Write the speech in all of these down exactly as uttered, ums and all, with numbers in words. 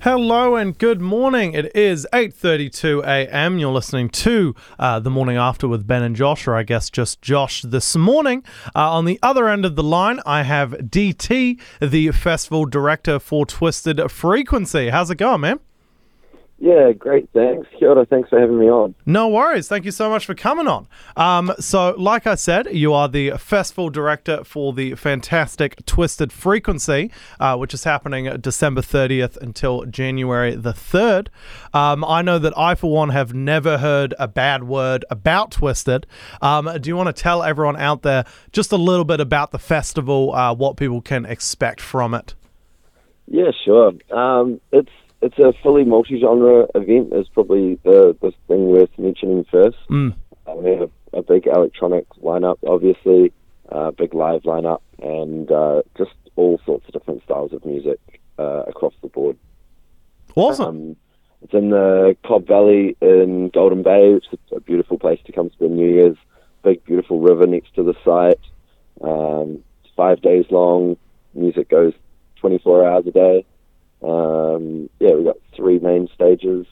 Hello and good morning. It is eight thirty-two a.m. You're listening to uh, The Morning After with Ben and Josh, or I guess just Josh this morning. Uh, on the other end of the line, I have D T, the festival director for Twisted Frequency. How's it going, man? Yeah, great, thanks. Kia ora, thanks for having me on. No worries. Thank you so much for coming on. Um, so, like I said, you are the festival director for the fantastic Twisted Frequency, uh, which is happening December thirtieth until January the third. Um, I know that I, for one, have never heard a bad word about Twisted. Um, do you want to tell everyone out there just a little bit about the festival, uh, what people can expect from it? Yeah, sure. Um, it's It's a fully multi-genre event is probably the, the thing worth mentioning first. Mm. Uh, we have a big electronic lineup, obviously, a uh, big live lineup, and uh, just all sorts of different styles of music uh, across the board. Awesome. Um, it's in the Cobb Valley in Golden Bay, which is a beautiful place to come spend New Year's. Big, beautiful river next to the site. Um, it's five days long. Music goes twenty-four hours a day. Um, yeah, we've got three main stages.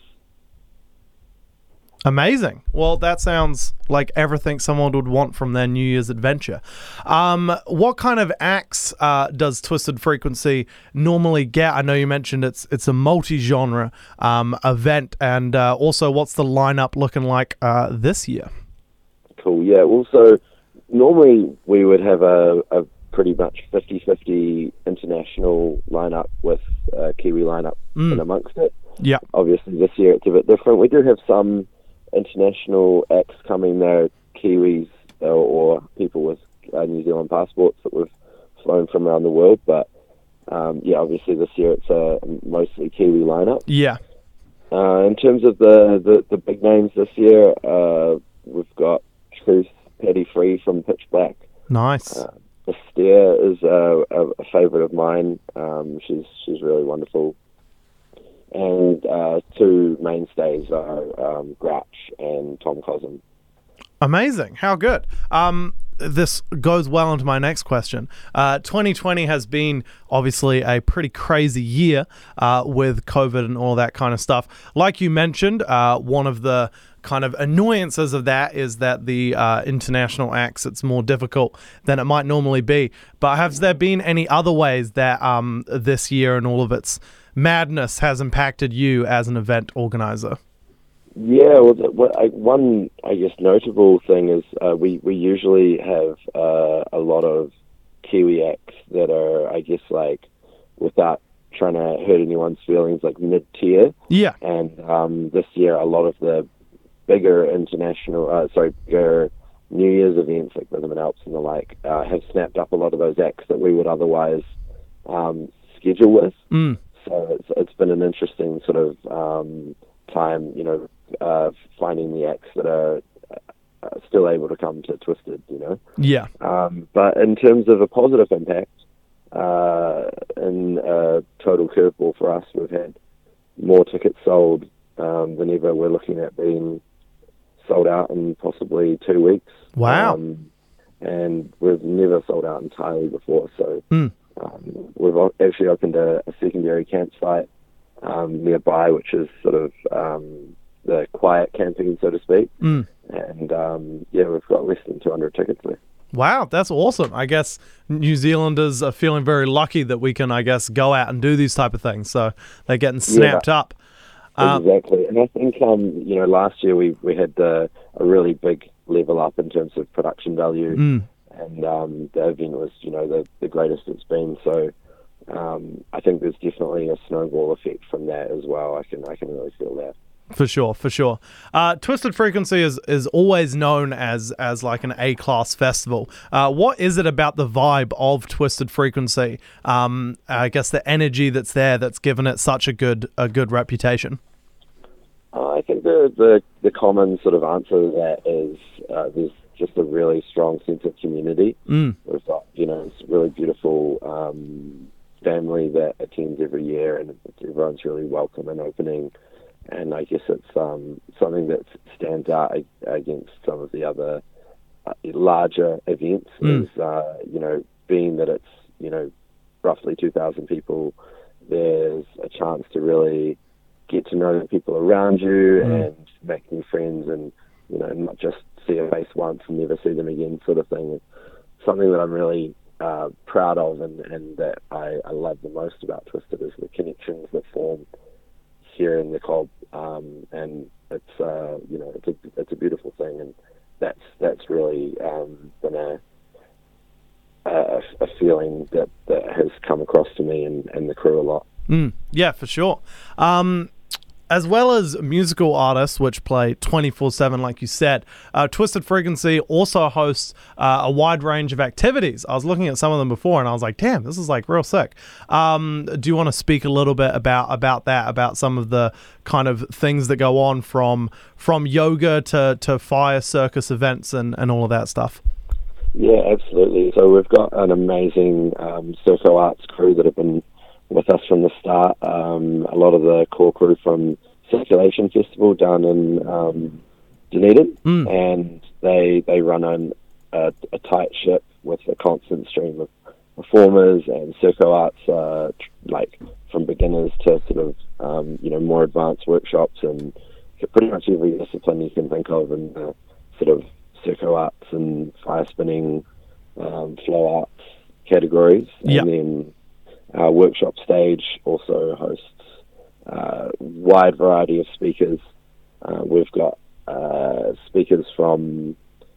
Amazing. Well, that sounds like everything someone would want from their New Year's adventure. Um, what kind of acts uh, does Twisted Frequency normally get? I know you mentioned it's it's a multi-genre um, event, and uh, also what's the lineup looking like uh, this year? Cool, yeah. Well, so normally we would have a, a pretty much fifty-fifty international lineup with a Kiwi lineup Mm. in amongst it. Yeah. Obviously this year it's a bit different. We do have some international acts coming there, Kiwis or, or people with uh, New Zealand passports that we've flown from around the world, but um, yeah, obviously this year it's a mostly Kiwi lineup. Yeah. Uh, in terms of the, the, the big names this year, uh, we've got Truth, Paddy Free from Pitch Black. Nice. Uh, Astaire is uh, a, a favourite of mine. Um, she's she's really wonderful. And uh, two mainstays are um, Grouch and Tom Cosm. Amazing. How good. Um, this goes well into my next question. Uh, twenty twenty has been obviously a pretty crazy year uh, with COVID and all that kind of stuff. Like you mentioned, uh, one of the kind of annoyances of that is that the uh, international acts, it's more difficult than it might normally be. But has there been any other ways that um, this year and all of its madness has impacted you as an event organizer? Yeah, well, the, what I, one, I guess, notable thing is uh, we, we usually have uh, a lot of Kiwi acts that are, I guess, like, without trying to hurt anyone's feelings, like mid-tier. Yeah. And um, this year, a lot of the bigger international, uh, sorry, bigger New Year's events like Rhythm and Alps and the like uh, have snapped up a lot of those acts that we would otherwise um, schedule with. Mm. So it's, it's been an interesting sort of um, time, you know, uh, finding the acts that are uh, still able to come to Twisted, you know. Yeah. Um, but in terms of a positive impact, uh, in a total curveball for us, we've had more tickets sold um, than ever. We're looking at being sold out in possibly two weeks. Wow. Um, and we've never sold out entirely before, so Mm. um, we've o- actually opened a, a secondary campsite um, nearby, which is sort of um, the quiet camping, so to speak. Mm. And um, yeah, we've got less than two hundred tickets there. Wow, that's awesome. I guess New Zealanders are feeling very lucky that we can, I guess, go out and do these type of things. So they're getting snapped Yeah. up. Um, Exactly. And I think, um, you know, last year we, we had the, a really big level up in terms of production value. mm, And um, the event was, you know, the, the greatest it's been. So um, I think there's definitely a snowball effect from that as well. I can I can really feel that. for sure, for sure. Uh, Twisted Frequency is, is always known as as like an A-class festival. Uh, what is it about the vibe of Twisted Frequency? Um, I guess the energy that's there that's given it such a good a good reputation. Uh, I think the, the the common sort of answer to that is uh, there's just a really strong sense of community. Mm. We've got, you know, this really beautiful um, family that attends every year, and everyone's really welcome and opening. And I guess it's um, something that stands out against some of the other uh, larger events. Mm. Is uh, you know, being that it's, you know, roughly two thousand people there's a chance to really get to know the people around you Mm. and make new friends, and you know, not just see a face once and never see them again, sort of thing. It's something that I'm really uh, proud of, and, and that I, I love the most about Twisted is the connections that form here in the club, um, and it's uh, you know it's a it's a beautiful thing, and that's that's really um, been a, a a feeling that, that has come across to me and, and the crew a lot. Mm, yeah, for sure. Um, as well as musical artists, which play twenty-four seven, like you said, uh, Twisted Frequency also hosts uh, a wide range of activities. I was looking at some of them before, and I was like, damn, this is like real sick. Um, do you want to speak a little bit about about that, about some of the kind of things that go on from from yoga to, to fire circus events and, and all of that stuff? Yeah, absolutely. So we've got an amazing um, Circo Arts crew that have been with us from the start. Um, a lot of the core crew from Circulation Festival down in um, Dunedin, Mm. and they they run an, a, a tight ship with a constant stream of performers and Circo Arts, uh, like from beginners to sort of um, you know more advanced workshops, and pretty much every discipline you can think of in the sort of Circo Arts and fire spinning, um, flow arts categories. Yep. And then our workshop stage also hosts a wide variety of speakers. Uh, we've got uh, speakers from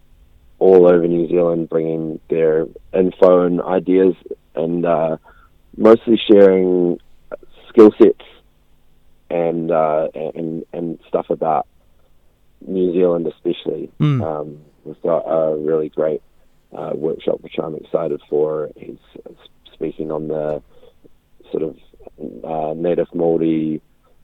all over New Zealand bringing their info and ideas, and uh, mostly sharing skill sets and, uh, and and stuff about New Zealand especially. Mm. Um, we've got a really great uh, workshop which I'm excited for. He's speaking on the sort of uh, native Māori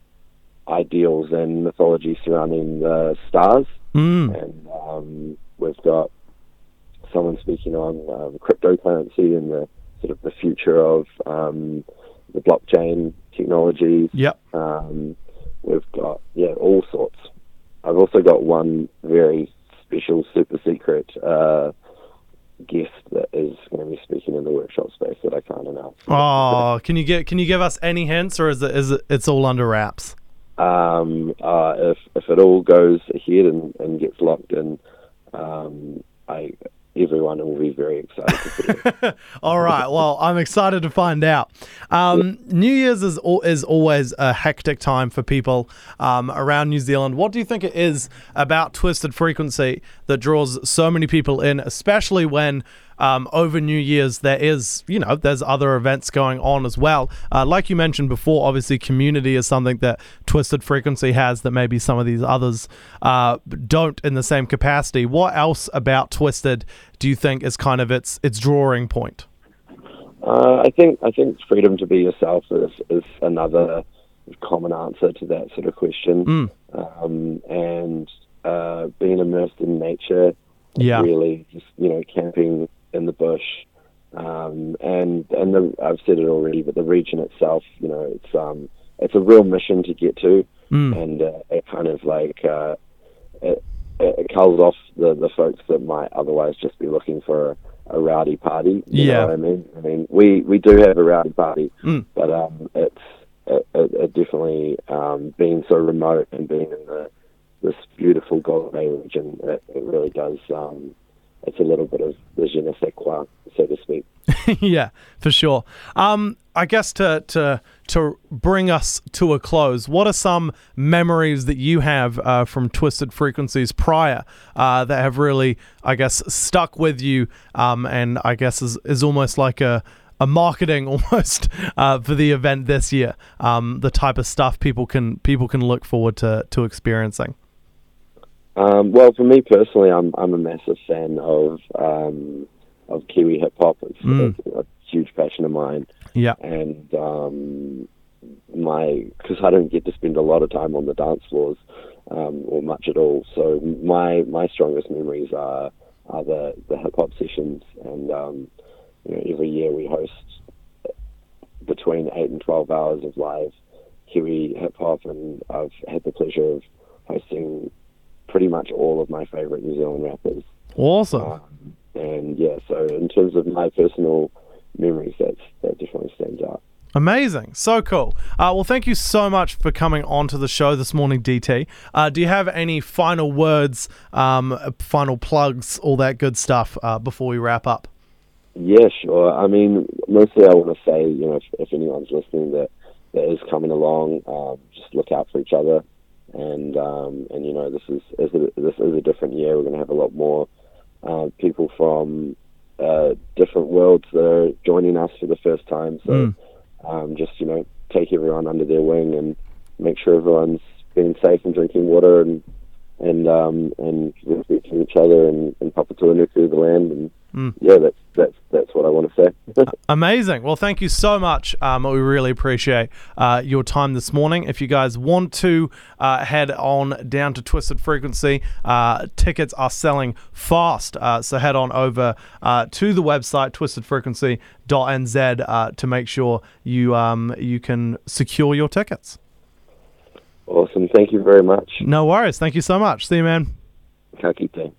ideals and mythology surrounding the stars. Mm. And um, we've got someone speaking on um, cryptocurrency and the sort of the future of um, the blockchain technologies. Yep. Um, we've got, yeah, all sorts. I've also got one very special, super secret uh, guest that is going to be speaking in the workshop space that I can't announce. Oh, can you get can you give us any hints, or is it is it it's all under wraps? Um, uh, if if it all goes ahead and, and gets locked in, um, I everyone will be very excited to see it. All right. Well, I'm excited to find out. Um, New Year's is al- is always a hectic time for people um, around New Zealand. What do you think it is about Twisted Frequency that draws so many people in, especially when um, over New Year's there is, you know, there's other events going on as well. Uh, like you mentioned before, obviously community is something that Twisted Frequency has that maybe some of these others uh, don't in the same capacity. What else about Twisted do you think is kind of its its drawing point? Uh, I think I think freedom to be yourself is, is another common answer to that sort of question. Mm. Um, and uh, being immersed in nature, Yeah. really, just you know, camping in the bush, um, and and the, I've said it already, but the region itself, you know, it's um, it's a real mission to get to, Mm. and uh, it kind of like uh, it, it culls off the, the folks that might otherwise just be looking for a, a rowdy party. You Yeah. know what I mean? I mean, we, we do have a rowdy party, Mm. but um, it's it, it, it definitely um, being so remote and being in the this beautiful Golden Bay region, it, it really does. Um, it's a little bit of the je ne sais quoi, so to speak. Yeah, for sure. Um, I guess to to to bring us to a close, what are some memories that you have uh, from Twisted Frequencies prior uh, that have really, I guess, stuck with you, um, and I guess is is almost like a a marketing almost uh, for the event this year. Um, the type of stuff people can people can look forward to to experiencing. Um, well, for me personally, I'm I'm a massive fan of um, of Kiwi hip hop. It's, Mm. it's a huge passion of mine, Yeah. and um, my because I don't get to spend a lot of time on the dance floors um, or much at all. So my my strongest memories are are the, the hip hop sessions, and um, you know, every year we host between eight and twelve hours of live Kiwi hip hop, and I've had the pleasure of hosting pretty much all of my favorite New Zealand rappers. Awesome. Um, and yeah, so in terms of my personal memories, that's, that definitely stands out. Amazing. So cool. Uh, well, thank you so much for coming on to the show this morning, D T. Uh, do you have any final words, um, final plugs, all that good stuff uh, before we wrap up? Yeah, sure. I mean, mostly I want to say, you know, if, if anyone's listening that, that is coming along, um, just look out for each other. And, um, and you know, this is, is a, this is a different year. We're going to have a lot more uh, people from uh, different worlds that are joining us for the first time. So mm. um, just, you know, take everyone under their wing and make sure everyone's being safe and drinking water and and um, and respecting each other and, and Papatūānuku through the land. And mm. yeah, that's that's that's what I want to say. Amazing. Well, thank you so much. Um, we really appreciate uh, your time this morning. If you guys want to uh, head on down to Twisted Frequency, uh, tickets are selling fast. Uh, so head on over uh, to the website twisted frequency dot n z uh, to make sure you um, you can secure your tickets. Awesome. Thank you very much. No worries. Thank you so much. See you, man. Ka kite.